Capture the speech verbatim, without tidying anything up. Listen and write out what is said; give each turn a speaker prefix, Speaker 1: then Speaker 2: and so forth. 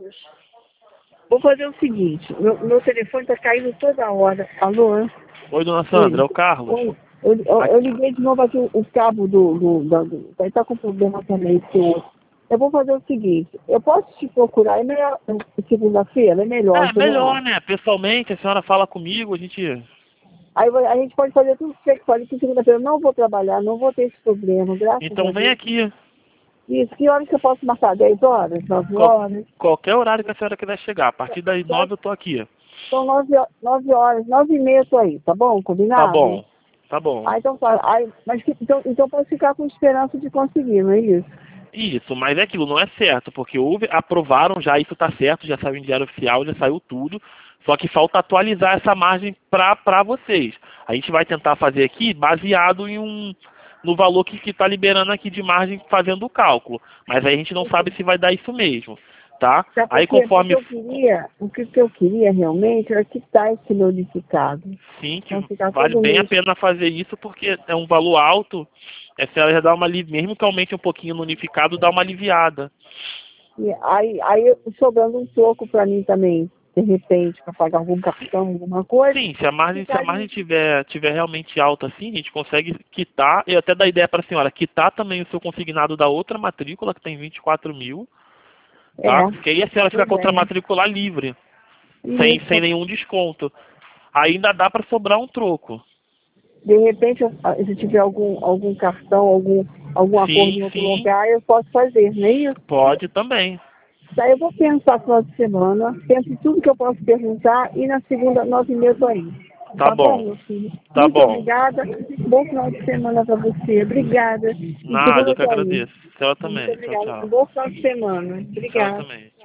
Speaker 1: Vou fazer o seguinte, meu, meu telefone tá caindo toda hora. Alô?
Speaker 2: Oi, dona Sandra, é o Carlos.
Speaker 1: Oi. Eu, eu, eu liguei de novo aqui o, o cabo do... do, do, do ele tá com problema também, seu. Eu vou fazer o seguinte, eu posso te procurar, é melhor, segunda-feira, é melhor,
Speaker 2: É,
Speaker 1: você não
Speaker 2: melhor,
Speaker 1: acha?
Speaker 2: né? Pessoalmente, a senhora fala comigo, a gente...
Speaker 1: Aí vai- a gente pode fazer tudo que você pode, que segunda-feira eu não vou trabalhar, não vou ter esse problema, graças a
Speaker 2: Então vem
Speaker 1: Deus.
Speaker 2: aqui.
Speaker 1: Isso, que horas que eu posso marcar? dez horas? nove
Speaker 2: Qual-
Speaker 1: horas?
Speaker 2: qualquer horário que a senhora quiser chegar. A partir das
Speaker 1: Só-
Speaker 2: nove eu tô aqui.
Speaker 1: São nove ho- nove horas, nove e meia eu tô aí, tá bom?
Speaker 2: Tá
Speaker 1: Combinado?
Speaker 2: bom, tá bom.
Speaker 1: Ah, então tá. Aí, mas que- então, então pode ficar com esperança de conseguir, não é isso?
Speaker 2: Isso, mas é aquilo, não é certo, porque houve, aprovaram já, isso tá certo, já saiu em diário oficial, já saiu tudo, só que falta atualizar essa margem para para vocês. A gente vai tentar fazer aqui baseado em um no valor que está liberando aqui de margem fazendo o cálculo, mas aí a gente não sabe se vai dar isso mesmo, tá?
Speaker 1: Sabe por
Speaker 2: Aí
Speaker 1: quê? Porque
Speaker 2: conforme
Speaker 1: eu queria, o que, que eu queria realmente era quitar esse notificado.
Speaker 2: sim, que
Speaker 1: Então ficar
Speaker 2: vale
Speaker 1: todo
Speaker 2: bem a
Speaker 1: mês.
Speaker 2: pena fazer isso porque é um valor alto, a senhora já dá uma ali- mesmo que aumente um pouquinho no unificado, dá uma aliviada.
Speaker 1: E aí, aí sobrando um pouco para mim também, de repente, para pagar algum cartão, alguma coisa.
Speaker 2: Sim, se a margem, se a margem
Speaker 1: Ficaria.
Speaker 2: tiver, tiver realmente alta assim, a gente consegue quitar, e até dar ideia para a senhora, quitar também o seu consignado da outra matrícula, que tem vinte e quatro mil, tá?
Speaker 1: É,
Speaker 2: Porque aí a senhora fica com a
Speaker 1: pois
Speaker 2: outra
Speaker 1: é.
Speaker 2: matrícula livre, sem, sem
Speaker 1: Isso.
Speaker 2: nenhum desconto. Ainda dá para sobrar um troco.
Speaker 1: De repente, eu- se tiver algum, algum cartão, algum, algum acordo
Speaker 2: Sim,
Speaker 1: em outro
Speaker 2: sim,
Speaker 1: lugar, eu posso fazer, não é isso?
Speaker 2: pode também.
Speaker 1: Daí eu vou pensar no final de semana, penso em tudo que eu posso perguntar e na segunda, nove e meia eu tô aí.
Speaker 2: Tá
Speaker 1: Tá bom,
Speaker 2: bom,
Speaker 1: meu filho?
Speaker 2: tá
Speaker 1: Muito
Speaker 2: bom.
Speaker 1: obrigada. Bom final de semana para você. Obrigada. E
Speaker 2: Nada,
Speaker 1: segunda
Speaker 2: eu que
Speaker 1: eu tô aí.
Speaker 2: agradeço. A senhora
Speaker 1: Muito
Speaker 2: também. Tchau,
Speaker 1: obrigada.
Speaker 2: tchau.
Speaker 1: Bom final de semana.
Speaker 2: A senhora
Speaker 1: Obrigada.
Speaker 2: também.